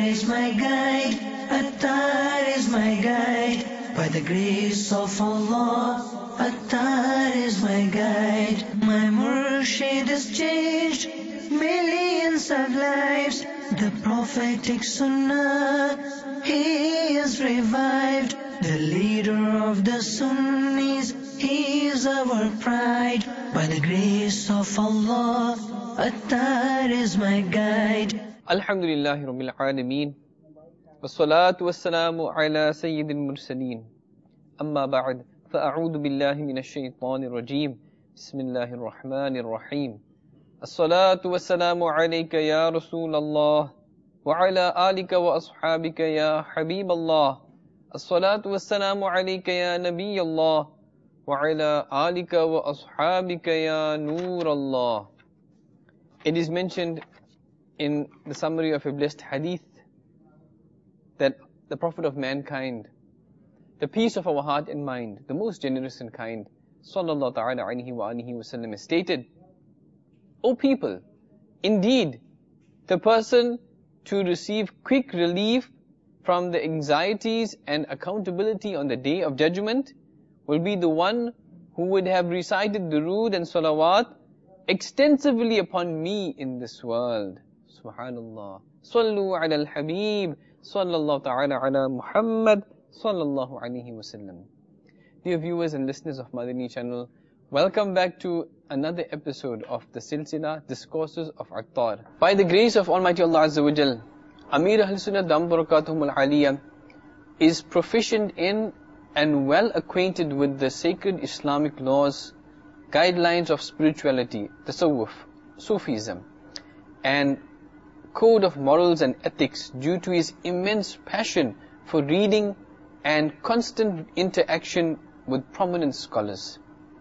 is my guide, Attar is my guide. By the grace of Allah, Attar is my guide. My Murshid has changed millions of lives. The prophetic Sunnah, he is revived. The leader of the Sunnis, he is our pride. By the grace of Allah, Attar is my guide. Alhamdulillahi Rabbil Alameen. Wassalatu wassalamu ala Sayyidil Mursaleen. Amma ba'd. Fa'a'udhu billahi minash shaytanir rajeem. Bismillahir Rahmanir Rahim. As-salatu wassalamu alayka ya Rasulallah. Wa ala alika wa ashabika ya Habiballah. As-salatu wassalamu alayka ya Nabiyallah. Wa ala alika wa ashabika ya Nurallah. It is mentioned in the summary of a blessed hadith that the Prophet of mankind, the peace of our heart and mind, the most generous and kind, sallallahu ta'ala alayhi wa alihi wa sallam, has stated, O people, indeed, the person to receive quick relief from the anxieties and accountability on the day of judgment will be the one who would have recited durood and salawat extensively upon me in this world. Subhanallah. Sallu ala al-Habib, sallallahu ta'ala ala Muhammad, sallallahu alayhi wa sallam. Dear viewers and listeners of Madani channel, welcome back to another episode of the Silsila Discourses of Attar. By the grace of Almighty Allah Azza wa Jal, Amir Ahl Sunnah Dam Barakatuhum Al-Aliyah is proficient in and well acquainted with the sacred Islamic laws, guidelines of spirituality, tasawwuf, Sufism, and code of morals and ethics due to his immense passion for reading and constant interaction with prominent scholars.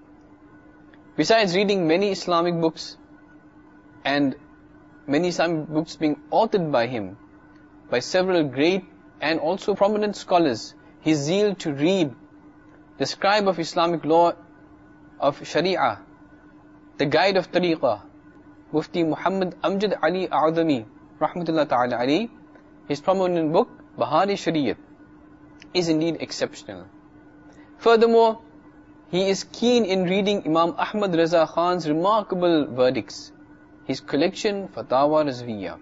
Besides reading many Islamic books and many Islamic books being authored by him, by several great and also prominent scholars, his zeal to read the scribe of Islamic law of Sharia, the guide of Tariqah, Mufti Muhammad Amjad Ali A'adhami, Rahmatullah Ta'ala Ali, his prominent book, Bahari Shariat, is indeed exceptional. Furthermore, he is keen in reading Imam Ahmad Raza Khan's remarkable verdicts, his collection Fatawa Razviya.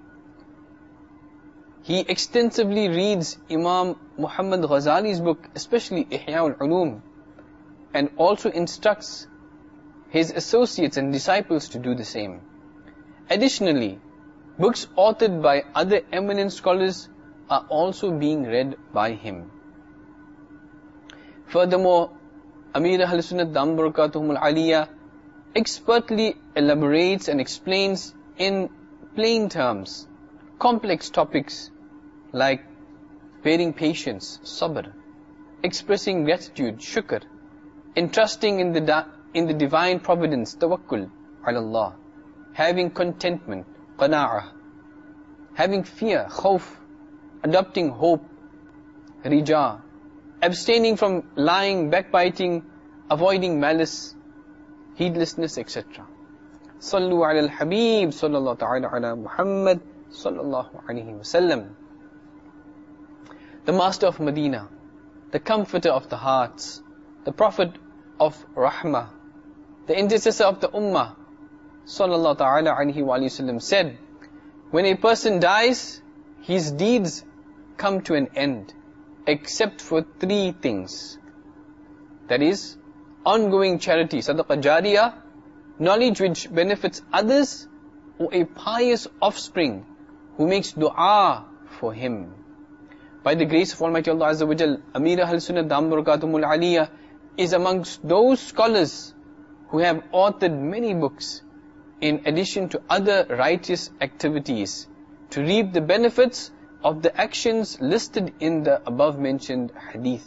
He extensively reads Imam Muhammad Ghazali's book, especially Ihya al-Ulum, and also instructs his associates and disciples to do the same. Additionally, books authored by other eminent scholars are also being read by him. Furthermore, Amir Ahl Sunnah Dam Barakatuhum Al-Aliyah expertly elaborates and explains in plain terms complex topics like bearing patience, sabr, expressing gratitude, shukr, entrusting in the divine providence, tawakkul ala Allah, having contentment, qana'ah, having fear, khawf, adopting hope, rija, abstaining from lying, backbiting, avoiding malice, heedlessness, etc. Sallu ala al-Habib, sallallahu ta'ala ala Muhammad, sallallahu alayhi wa sallam. The Master of Medina, the Comforter of the hearts, the Prophet of Rahmah, the Intercessor of the Ummah, sallallahu ta'ala alayhi wa sallam, said, when a person dies, his deeds come to an end, except for three things. That is, ongoing charity, sadaqah jariyah, knowledge which benefits others, or a pious offspring who makes dua for him. By the grace of Almighty Allah Azza wa Jal, Amir Ahl Sunnah Dam Barakatuhum Al-Aliyah is amongst those scholars who have authored many books in addition to other righteous activities to reap the benefits of the actions listed in the above mentioned hadith.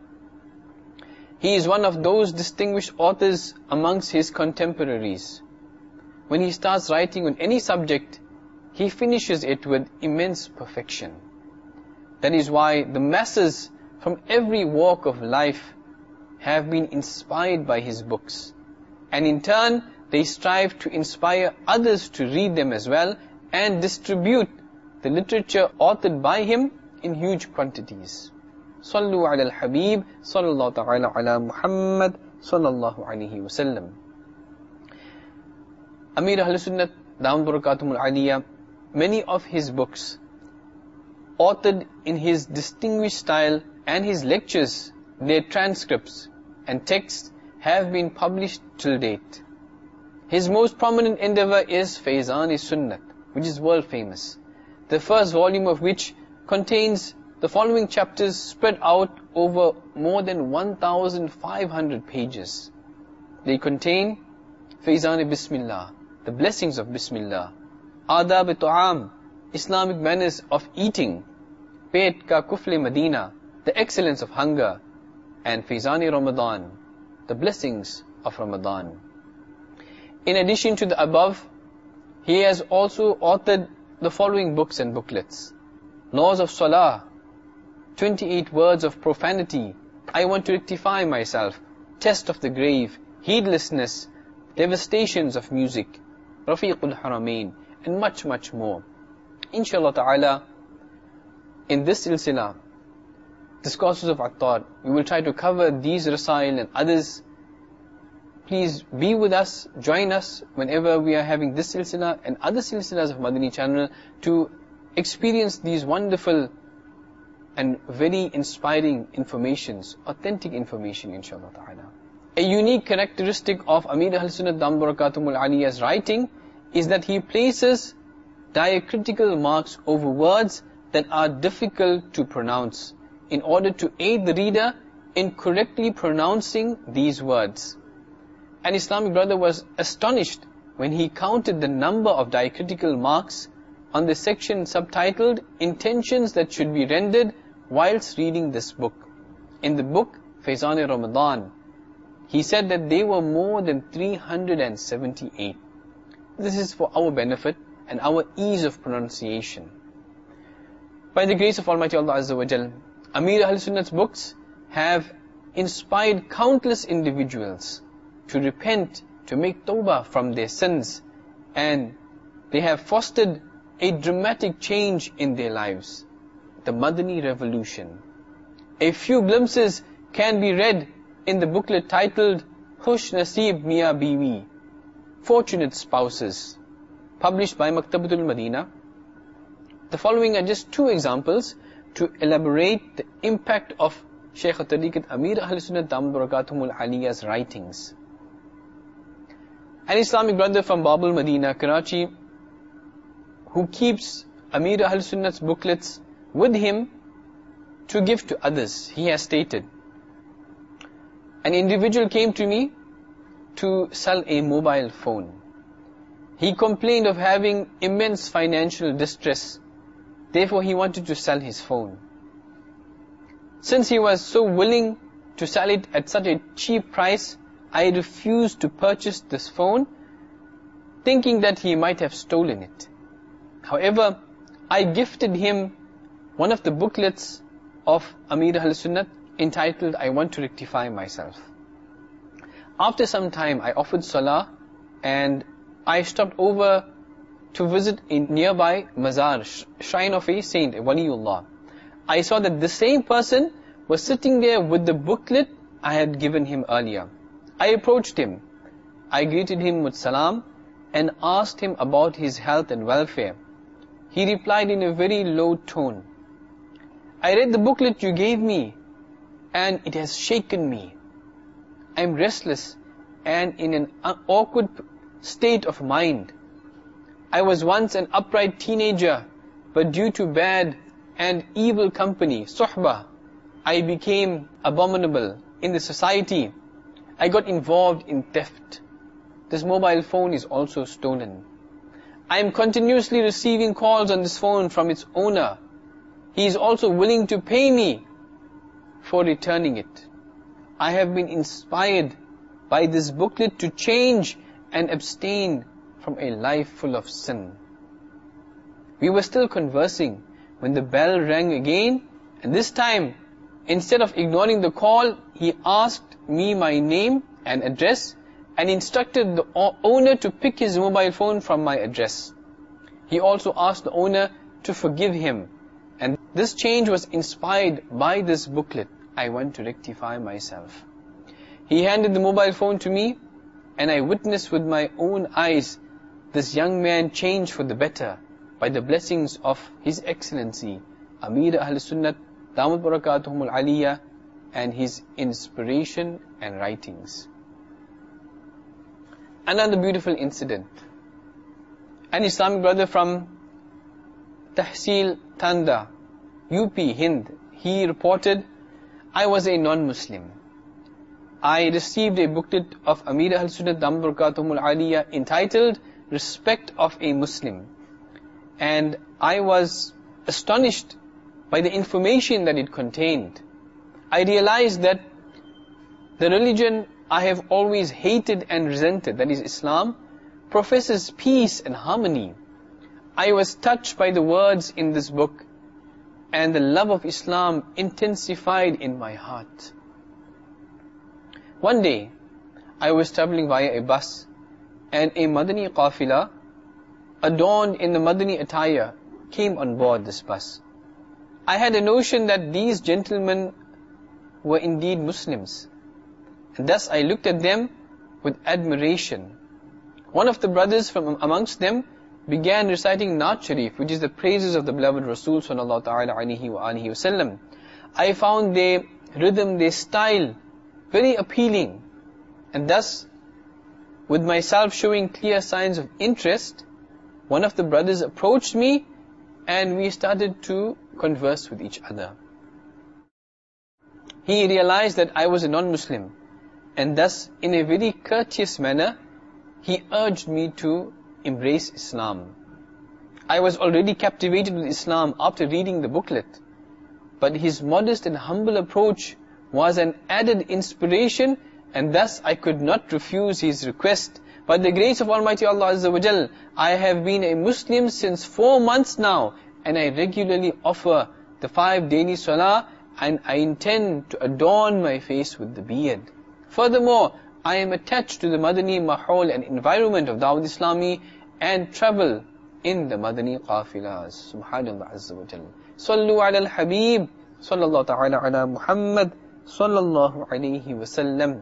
He is one of those distinguished authors amongst his contemporaries. When he starts writing on any subject, he finishes it with immense perfection. That is why the masses from every walk of life have been inspired by his books. And in turn, they strive to inspire others to read them as well and distribute the literature authored by him in huge quantities. Sallu ala al-Habib, sallallahu ta'ala ala Muhammad, sallallahu alayhi wa sallam. Amir Ahl Sunnat, Daam Barakatuhum al-Aliyah, many of his books, authored in his distinguished style, and his lectures, their transcripts and texts have been published till date. His most prominent endeavor is Faizan-e-Sunnat, which is world famous, the first volume of which contains the following chapters spread out over more than 1,500 pages. They contain Faizan-e-Bismillah, the blessings of Bismillah, Adab-e-Tu'am, Islamic manners of eating, Pet ka Kufle Madina, the excellence of hunger, and Faizan-e-Ramadan, the blessings of Ramadan. In addition to the above, he has also authored the following books and booklets: Laws of Salah, 28 words of profanity, I want to rectify myself, Test of the grave, heedlessness, devastations of music, Rafiqul Haramain, and much, much more. Inshallah ta'ala, in this silsila, Discourses of Attar, we will try to cover these rasail and others. Please be with us, join us whenever we are having this silsila and other silsilas of Madani channel to experience these wonderful and very inspiring informations, authentic information, inshallah ta'ala. A unique characteristic of Amir Ahl Sunnat Daam Barakatuhum al-Aliyah's writing is that he places diacritical marks over words that are difficult to pronounce, in order to aid the reader in correctly pronouncing these words. An Islamic brother was astonished when he counted the number of diacritical marks on the section subtitled Intentions that should be rendered whilst reading this book. In the book Faizan-e-Ramadan, he said that they were more than 378. This is for our benefit and our ease of pronunciation. By the grace of Almighty Allah Azza wa Jal, Amir Ahl Sunnat's books have inspired countless individuals to repent, to make tawbah from their sins, and they have fostered a dramatic change in their lives, the Madani Revolution. A few glimpses can be read in the booklet titled Khush Naseeb Mia Biwi, Fortunate Spouses, published by Maktabatul Madina. The following are just two examples to elaborate the impact of Shaykh al-Tariqat Amir Ahl Sunnat Daam Barakatuhum al-Aliyah's writings. An Islamic brother from Babul Madina, Karachi, who keeps Amir Ahl Sunnat's booklets with him to give to others, he has stated, an individual came to me to sell a mobile phone. He complained of having immense financial distress. Therefore, he wanted to sell his phone. Since he was so willing to sell it at such a cheap price, I refused to purchase this phone, thinking that he might have stolen it. However, I gifted him one of the booklets of Amir Ahl Sunnat entitled, I Want to Rectify Myself. After some time, I offered salah and I stopped over to visit a nearby mazar, shrine of a saint, a waliullah. I saw that the same person was sitting there with the booklet I had given him earlier. I approached him. I greeted him with salam and asked him about his health and welfare. He replied in a very low tone, I read the booklet you gave me and it has shaken me. I am restless and in an awkward state of mind. I was once an upright teenager, but due to bad and evil company, suhbah, I became abominable in the society. I got involved in theft. This mobile phone is also stolen. I am continuously receiving calls on this phone from its owner. He is also willing to pay me for returning it. I have been inspired by this booklet to change and abstain from a life full of sin. We were still conversing when the bell rang again, and this time, instead of ignoring the call, he asked me my name and address and instructed the owner to pick his mobile phone from my address. He also asked the owner to forgive him. And this change was inspired by this booklet. I want to rectify myself. He handed the mobile phone to me, and I witnessed with my own eyes this young man change for the better by the blessings of His Excellency, Amir Ahl Sunnat, Damat Barakatuhumul Aliyah, and his inspiration and writings. Another beautiful incident. An Islamic brother from Tahsil Tanda, UP, Hind, he reported, I was a non-Muslim. I received a booklet of Amir Ahl Sunnat Damat Barakatuhumul Aliyah entitled Respect of a Muslim. And I was astonished by the information that it contained. I realized that the religion I have always hated and resented, that is Islam, professes peace and harmony. I was touched by the words in this book, and the love of Islam intensified in my heart. One day, I was traveling via a bus, and a Madani qafila, adorned in the Madani attire, came on board this bus. I had a notion that these gentlemen were indeed Muslims, and thus I looked at them with admiration. One of the brothers from amongst them began reciting Naat Sharif, which is the praises of the beloved Rasul sallallahu ta'ala alayhi wa alihi wasallam. I found their rhythm, their style very appealing, and thus, with myself showing clear signs of interest, one of the brothers approached me and we started to converse with each other. He realized that I was a non-Muslim, and thus, in a very courteous manner, he urged me to embrace Islam. I was already captivated with Islam after reading the booklet, but his modest and humble approach was an added inspiration, and thus I could not refuse his request. By the grace of Almighty Allah Azza wa Jal, I have been a Muslim since 4 months now, and I regularly offer the 5 daily salah, and I intend to adorn my face with the beard. Furthermore, I am attached to the Madani Mahol and environment of Dawud Islami and travel in the Madani qafilas. Subhanallah Azza wa Jal. Sallu ala al-Habib, sallallahu ta'ala ala Muhammad, sallallahu alayhi wa sallam.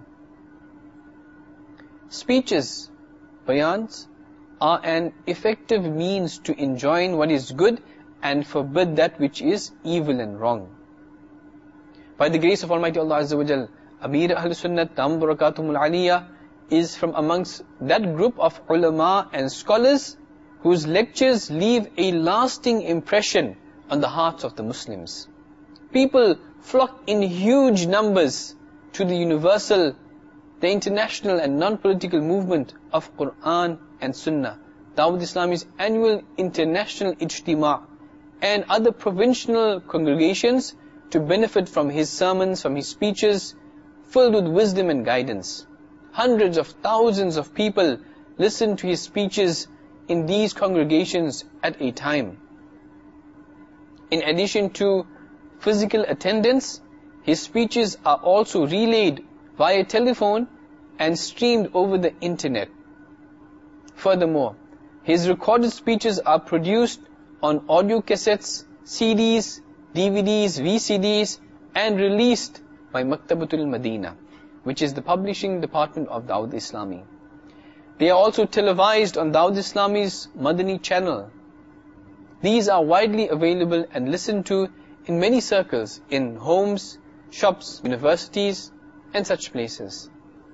Speeches, bayans, are an effective means to enjoin what is good and forbid that which is evil and wrong. By the grace of Almighty Allah Azza wa Jal, Amir Ahl Sunnat Damat Barakatuhumul Aliyah is from amongst that group of ulama and scholars whose lectures leave a lasting impression on the hearts of the Muslims. People flock in huge numbers to the universal, the international and non-political movement of Quran and Sunnah, Dawud Islami's annual international ijtima' and other provincial congregations to benefit from his sermons, from his speeches, filled with wisdom and guidance. Hundreds of thousands of people listen to his speeches in these congregations at a time. In addition to physical attendance, his speeches are also relayed via telephone and streamed over the internet. Furthermore, his recorded speeches are produced on audio cassettes, CDs, DVDs, VCDs, and released by Maktabatul Madina, which is the publishing department of Dawud Islami. They are also televised on Dawud Islami's Madani channel. These are widely available and listened to in many circles, in homes, shops, universities, and such places.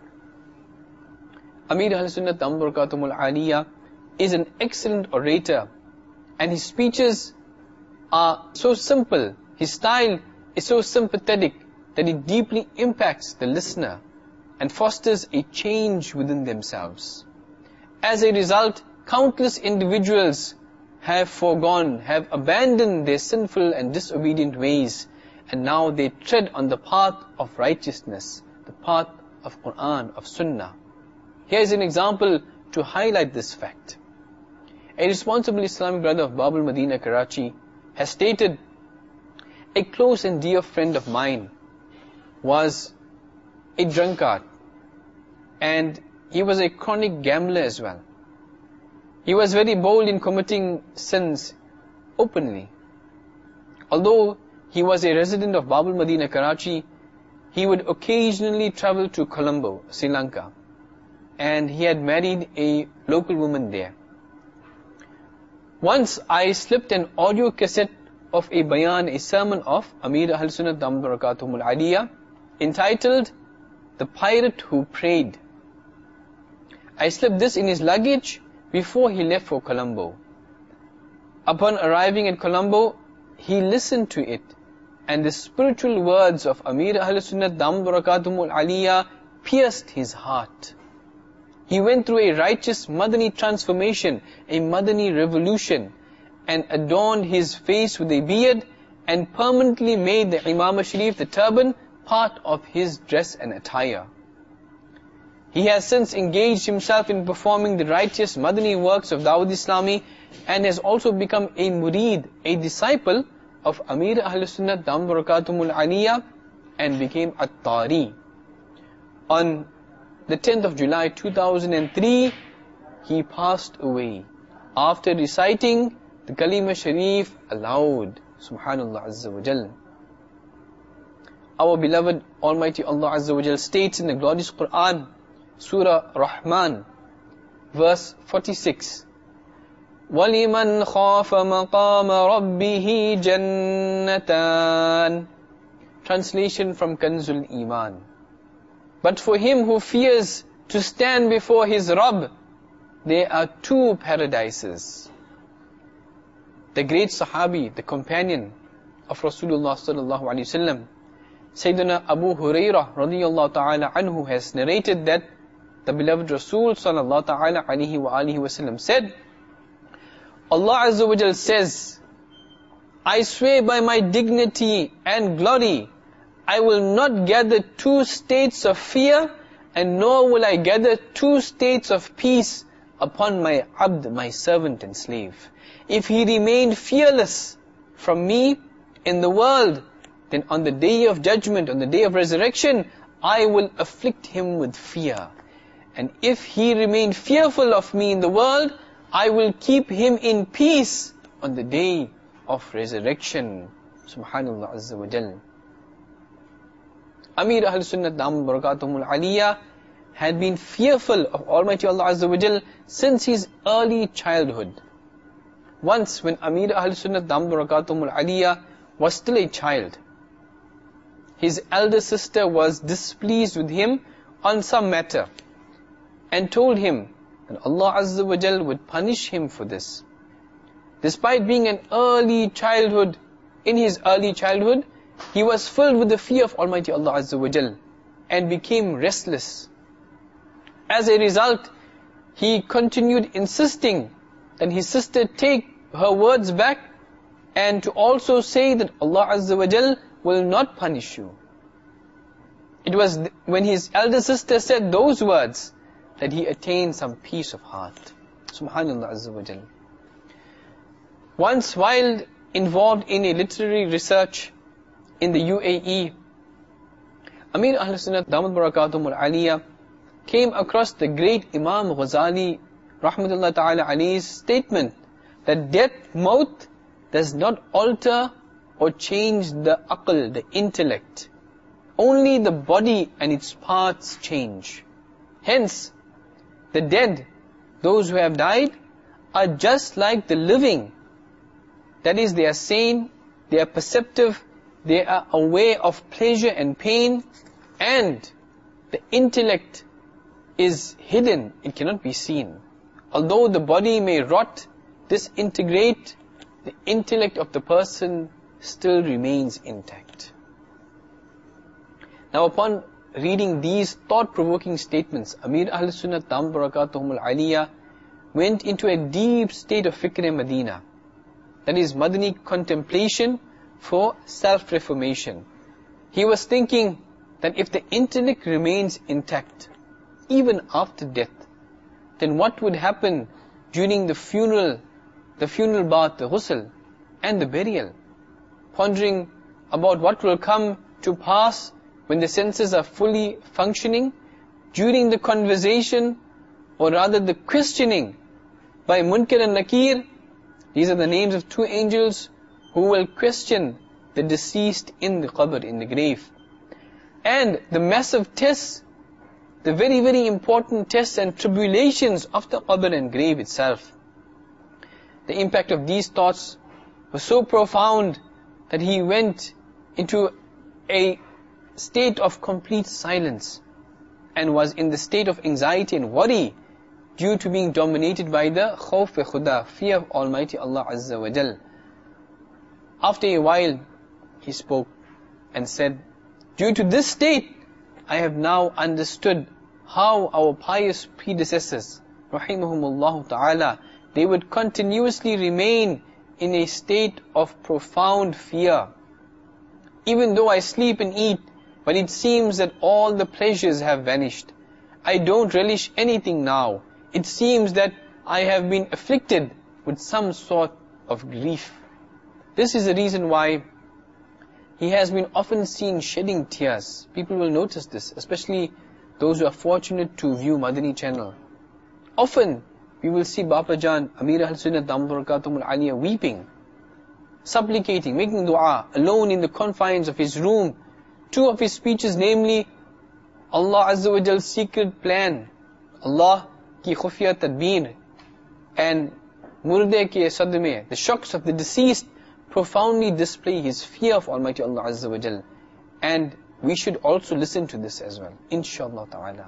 Amir Ahl Sunnat Damat Barakatuhumul Aliyah is an excellent orator, and his speeches are so simple, his style is so sympathetic that it deeply impacts the listener and fosters a change within themselves. As a result, countless individuals have foregone, have abandoned their sinful and disobedient ways, and now they tread on the path of righteousness, the path of Quran, of Sunnah. Here is an example to highlight this fact. A responsible Islamic brother of Babul Madinah, Karachi, has stated, a close and dear friend of mine was a drunkard, and he was a chronic gambler as well. He was very bold in committing sins. openly. Although he was a resident of Babul Madinah, Karachi, he would occasionally travel to Colombo, Sri Lanka, and he had married a local woman there. Once I slipped an audio cassette of a bayan, a sermon of Amir Ahl Sunnat Damat Barakatuhum Al-Aliyah, entitled The Pirate Who Prayed. I slipped this in his luggage before he left for Colombo. Upon arriving at Colombo, he listened to it, and the spiritual words of Amir Ahl Sunnat Damat Barakatuhum Al-Aliyah pierced his heart. He went through a righteous Madani transformation, a Madani revolution, and adorned his face with a beard and permanently made the Imam Sharif, the turban, part of his dress and attire. He has since engaged himself in performing the righteous Madani works of Dawud Islami and has also become a murid, a disciple of Amir Ahl Sunnat Damat Barakatuhum Al-Aliyah, and became At-Tari. On the 10th of July 2003, he passed away after reciting the Kalima Sharif aloud. Subhanallah Azza wa Jal. Our beloved Almighty Allah Azza wa Jal states in the glorious Quran, Surah Rahman, verse 46, وَلِمَنْ خَافَ مَقَامَ رَبِّهِ جَنَّتَانِ. Translation from Kanzul Iman. But for him who fears to stand before his Rabb, there are two paradises. The great Sahabi, the companion of Rasulullah sallallahu alaihi wasallam, Sayyidina Abu Hurairah radiyallahu ta'ala anhu, has narrated that the beloved Rasul sallallahu ta'ala alaihi wa alihi wasallam said, Allah Azza wa Jal says, I swear by my dignity and glory, I will not gather two states of fear, and nor will I gather two states of peace upon my abd, my servant and slave. If he remained fearless from me in the world, then on the day of judgment, on the day of resurrection, I will afflict him with fear. And if he remained fearful of me in the world, I will keep him in peace on the day of resurrection. Subhanallah Azza wa Jal. Amir Ahl Sunnat Damat Barakatuhum Al-Aliyah had been fearful of Almighty Allah Azza wa Jal since his early childhood. Once when Amir Ahl Sunnat Damat Barakatuhum Al-Aliyah was still a child, his elder sister was displeased with him on some matter and told him that Allah Azza wa Jal would punish him for this. Despite being in his early childhood, he was filled with the fear of Almighty Allah Azza wa Jal and became restless. As a result, he continued insisting that his sister take her words back and to also say that Allah Azza wa Jal will not punish you. It was when his elder sister said those words that he attained some peace of heart. Subhanallah Azza wa Jal. Once while involved in a literary research in the UAE, Amir Ahl Sunnat Damat Barakatuhum Al-Aliyah came across the great Imam Ghazali Rahmatullah Ta'ala Ali's statement that death, maut, does not alter or change the aql, the intellect. Only the body and its parts change. Hence, the dead, those who have died, are just like the living. That is, they are sane, they are perceptive, they are aware of pleasure and pain, and the intellect is hidden, it cannot be seen. Although the body may rot, disintegrate, the intellect of the person still remains intact. Now upon reading these thought-provoking statements, Amir Ahl Sunnat Damat Barakatuhum Al-Aliyah went into a deep state of fikr-e-Madina. That is Madani contemplation for self-reformation. He was thinking that if the intellect remains intact, even after death, then what would happen during the funeral bath, the ghusl, and the burial? Pondering about what will come to pass when the senses are fully functioning, during the conversation, or rather the questioning by Munkar and Nakir, These are the names of two angels who will question the deceased in the qabr, in the grave. And the massive tests, the very, very important tests and tribulations of the qabr and grave itself. The impact of these thoughts was so profound that he went into a state of complete silence and was in the state of anxiety and worry due to being dominated by the khawf-e-khuda, fear of Almighty Allah Azza wa Jal. After a while, he spoke and said, due to this state, I have now understood how our pious predecessors, rahimahumullah ta'ala, they would continuously remain in a state of profound fear. Even though I sleep and eat, but it seems that all the pleasures have vanished. I don't relish anything now. It seems that I have been afflicted with some sort of grief. This is the reason why he has been often seen shedding tears. People will notice this, especially those who are fortunate to view Madani channel. Often, we will see Bapa Jan, Amir Ahl-Sunnah Dambarakatumul Aliyah weeping, supplicating, making dua, alone in the confines of his room. Two of his speeches, namely, Allah Azza wa Jal's secret plan, Allah ki khufiyat tadbir, and murde ke sadme, the shocks of the deceased, profoundly display his fear of Almighty Allah Azza wa Jal. And we should also listen to this as well, inshallah ta'ala.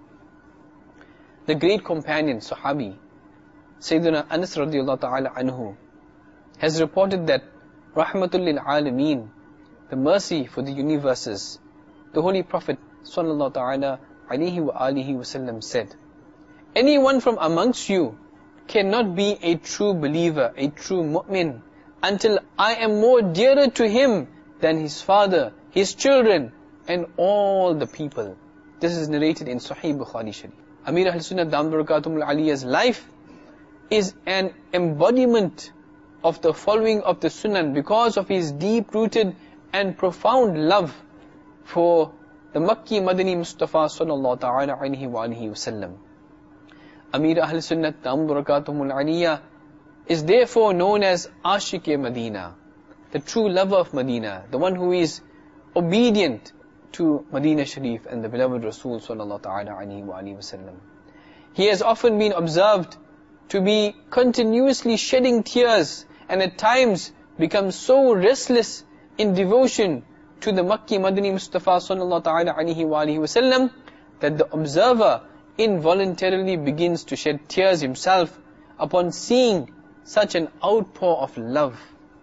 The great companion, Sahabi, Sayyidina Anas radiallahu ta'ala anhu, has reported that Rahmatul lil Alameen, the mercy for the universes, the Holy Prophet sallallahu ta'ala alayhi wa alihi wasallam said, anyone from amongst you cannot be a true believer, a true mu'min, until I am more dearer to him than his father, his children, and all the people. This is narrated in Sahih Bukhari Sharif. Amir Ahl-Sunnah Dambarakatumul Aliyah's life is an embodiment of the following of the Sunnah because of his deep-rooted and profound love for the Makki Madani Mustafa sallallahu ta'ala alayhi wa alihi wasallam. Amir Ahl-Sunnah Dambarakatumul Aliyah is therefore known as Ashiq-e-Madina, the true lover of Medina, the one who is obedient to Medina Sharif and the beloved Rasul sallallahu ta'ala alayhi wa alihi wasallam. He has often been observed to be continuously shedding tears and at times becomes so restless in devotion to the Makki Madani Mustafa sallallahu ta'ala alayhi wa alihi wasallam that the observer involuntarily begins to shed tears himself upon seeing such an outpour of love.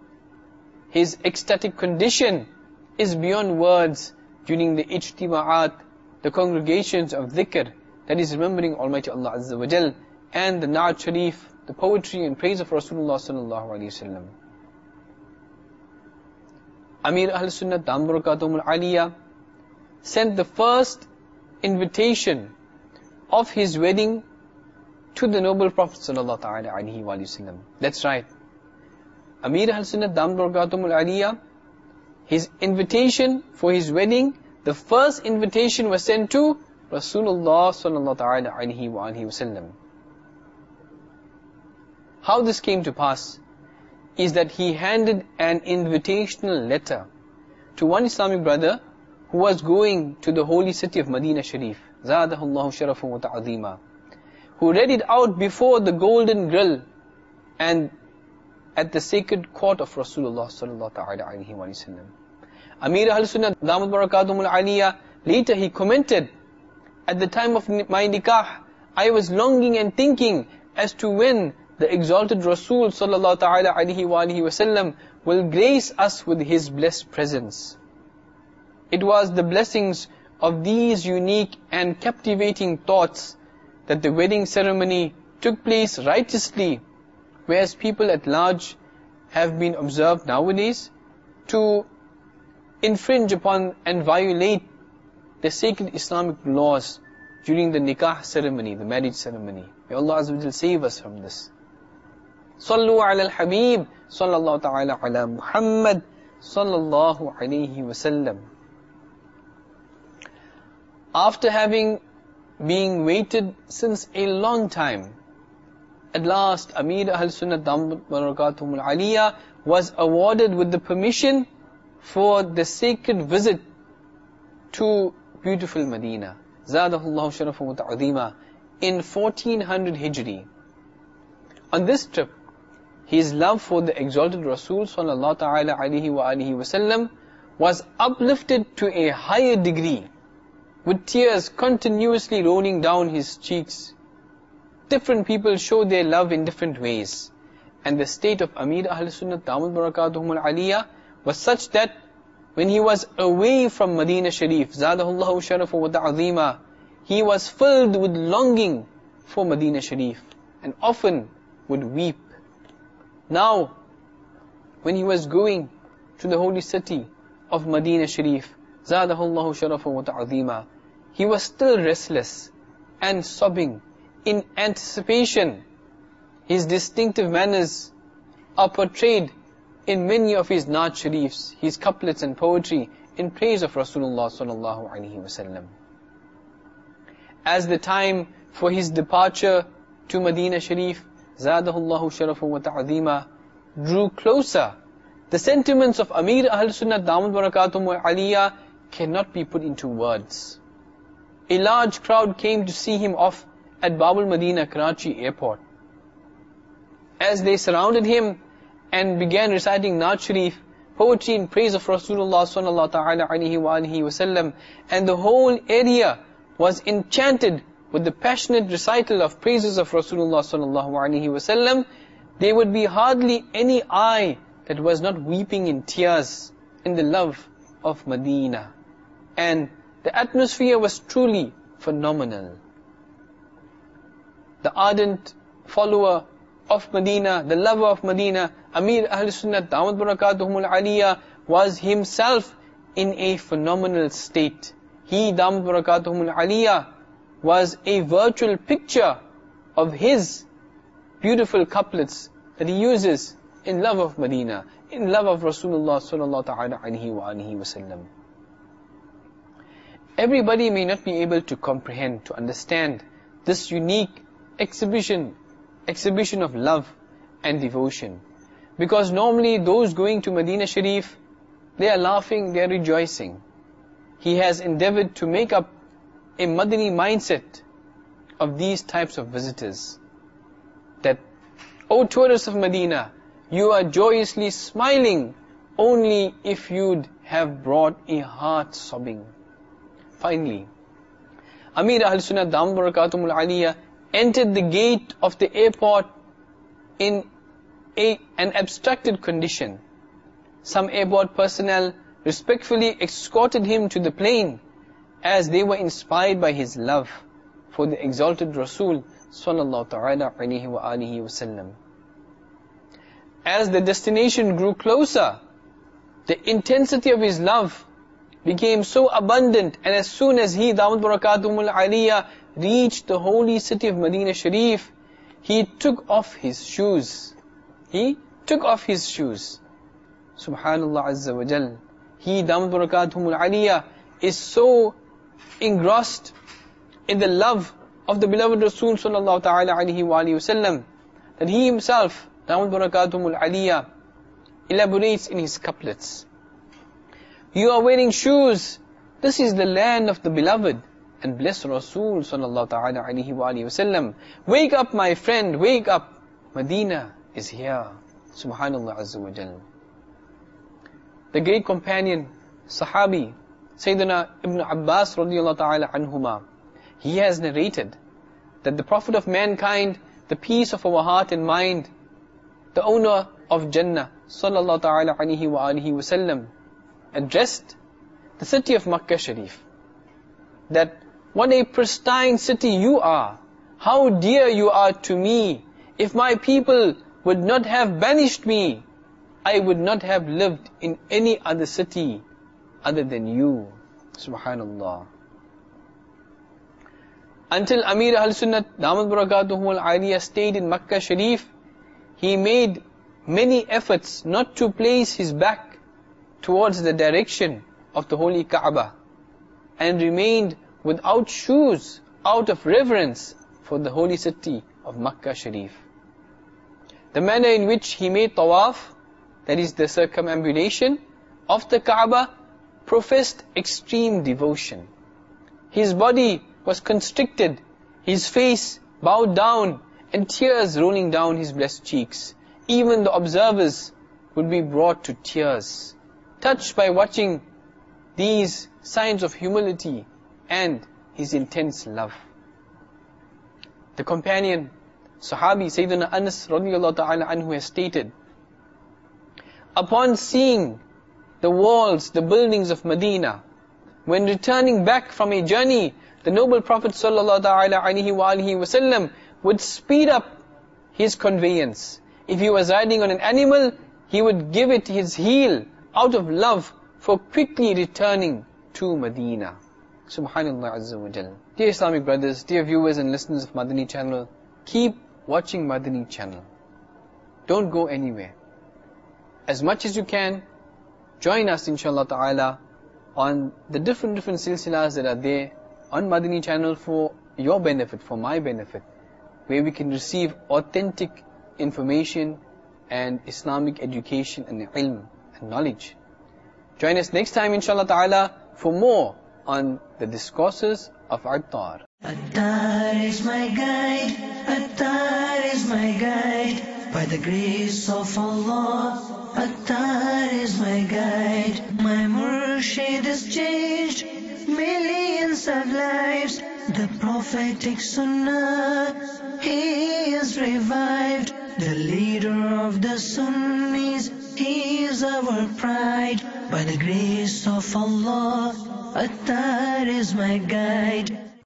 His ecstatic condition is beyond words during the ijtima'at, the congregations of dhikr, that is remembering Almighty Allah Azza wa Jal, and the Na'at Sharif, the poetry and praise of Rasulullah sallallahu alayhi wasallam. Amir Ahl-Sunnah Dambarakatumul Aliyah sent the first invitation of his wedding to the noble Prophet sallallahu ta'ala alayhi wa sallam. That's right. Amir Ahl-Sunnah Dambarakatumul Aliyah, his invitation for his wedding, the first invitation was sent to Rasulullah sallallahu ta'ala alayhi wa sallam. How this came to pass is that he handed an invitational letter to one Islamic brother who was going to the holy city of Medina Sharif, Zadahullahu Sharafu wa Ta'azima, who read it out before the golden grill and at the sacred court of Rasulullah sallallahu ta'ala alayhi wa sallam. Amir Ahl-Sunnah Damat Barakatumul Aliyah, later he commented, at the time of my nikah, I was longing and thinking as to when the exalted Rasul sallallahu ta'ala alayhi wa sallam will grace us with his blessed presence. It was the blessings of these unique and captivating thoughts that the wedding ceremony took place righteously, whereas people at large have been observed nowadays to infringe upon and violate the sacred Islamic laws during the nikah ceremony, the marriage ceremony. May Allah Azza wa Jal save us from this. Sallu ala al-Habib, sallallahu ta'ala ala Muhammad, sallallahu alayhi wa sallam. After having been waited since a long time, At last, Amir Ahl Sunnat Damat Barakatuhum Al-Aliyah was awarded with the permission for the sacred visit to beautiful Medina. Zadahullahu Sharafa wa Ta'adhima in 1400 Hijri. On this trip, his love for the exalted Rasul Sallallahu Ta'ala Alaihi Wa Alihi Wasallam was uplifted to a higher degree, with tears continuously rolling down his cheeks. Different people show their love in different ways. And the state of Amir Ahl Sunnat Damat Barakatuhum Al-Aliyah was such that when he was away from Medina Sharif, Zadahullahu Sharafa wa Ta'azima, he was filled with longing for Medina Sharif and often would weep. Now, when he was going to the holy city of Medina Sharif, Zadahullahu Sharafa wa Ta'azima, he was still restless and sobbing in anticipation. His distinctive manners are portrayed in many of his Naat Sharifs, his couplets and poetry in praise of Rasulullah Sallallahu Alaihi Wasallam. As the time for his departure to Medina Sharif, Zadahullahu Sharafa wa Ta'azima, drew closer, the sentiments of Amir Ahl Sunnat Damat Barakatuhum Al-Aliyah cannot be put into words. A large crowd came to see him off at Babul Medina, Karachi airport. As they surrounded him and began reciting Naat Sharif, poetry in praise of Rasulullah Sallallahu Ta'ala Alaihi Wa Alihi Wasallam, and the whole area was enchanted with the passionate recital of praises of Rasulullah Sallallahu Alaihi Wasallam, there would be hardly any eye that was not weeping in tears in the love of Medina. And the atmosphere was truly phenomenal. The ardent follower of Medina, the lover of Medina, Amir Ahl Sunnat Damat Barakatuhum Al-Aliyah, was himself in a phenomenal state. He, Damat Barakatuhum Al-Aliyah, was a virtual picture of his beautiful couplets that he uses in love of Medina, in love of Rasulullah Sallallahu Ta'ala Alaihi Wa Alihi Wasallam. Everybody may not be able to comprehend, to understand this unique exhibition of love and devotion. Because normally those going to Medina Sharif, they are laughing, they are rejoicing. He has endeavored to make up a Madani mindset of these types of visitors. That, O tourists of Medina, you are joyously smiling only if you'd have brought a heart sobbing. Finally, Amir Ahl Sunnat Damat Barakatuhum Al-Aliyah entered the gate of the airport in an abstracted condition. Some airport personnel respectfully escorted him to the plane as they were inspired by his love for the exalted Rasul Sallallahu Ta'ala Alaihi Wa Alihi Wasallam. As the destination grew closer, the intensity of his love became so abundant, and as soon as he, Damat Barakatuhum Al-Aliyah, reached the holy city of Medina Sharif, he took off his shoes. Subhanallah Azza wa Jal. He, Damat Barakatuhum Al-Aliyah, is so engrossed in the love of the beloved Rasul Sallallahu Ta'ala Alaihi Wa Alihi Wasallam that he himself, Damat Barakatuhum Al-Aliyah, elaborates in his couplets. You are wearing shoes. This is the land of the beloved and blessed Rasul Sallallahu Ta'ala Alaihi Wa Alihi Wasallam. Wake up, my friend, wake up. Medina is here. Subhanallah Azza wa Jal. The great companion, Sahabi, Sayyidina Ibn Abbas radiyallahu ta'ala anhuma, he has narrated that the Prophet of mankind, the peace of our heart and mind, the owner of Jannah, Sallallahu Ta'ala Alaihi Wa Alihi Wasallam, addressed the city of Makkah Sharif, that what a pristine city you are, how dear you are to me. If my people would not have banished me, I would not have lived in any other city other than you. Subhanallah. Until Amir Ahl Sunnat Damat Barakatuhum Al-Aliyah stayed in Makkah Sharif, he made many efforts not to place his back towards the direction of the holy Kaaba, and remained without shoes out of reverence for the holy city of Makkah Sharif. the manner in which he made tawaf, that is the circumambulation of the Kaaba, professed extreme devotion. His body was constricted, his face bowed down, and tears rolling down his blessed cheeks. Even the observers would be brought to tears, touched by watching these signs of humility and his intense love. The companion, Sahabi Sayyidina Anas radiyallahu ta'ala anhu has stated, upon seeing the walls, the buildings of Medina, when returning back from a journey, the noble Prophet sallallahu ta'ala alaihi wa alihi wasallam would speed up his conveyance. If he was riding on an animal, he would give it his heel out of love for quickly returning to Medina. Subhanallah Azza wa Jal. Dear Islamic brothers, dear viewers and listeners of Madani channel, keep watching Madani channel. Don't go anywhere. As much as you can, join us inshallah ta'ala on the different silsilas that are there on Madani channel for your benefit, for my benefit, where we can receive authentic information and Islamic education and ilm and knowledge. Join us next time inshallah ta'ala for more on the discourses of Attar. Attar is my guide, Attar is my guide. By the grace of Allah, Attar is my guide. My Murshid has changed millions of lives. The prophetic Sunnah, he is revived. The leader of the Sunnis, he is our pride. By the grace of Allah, Attar is my guide.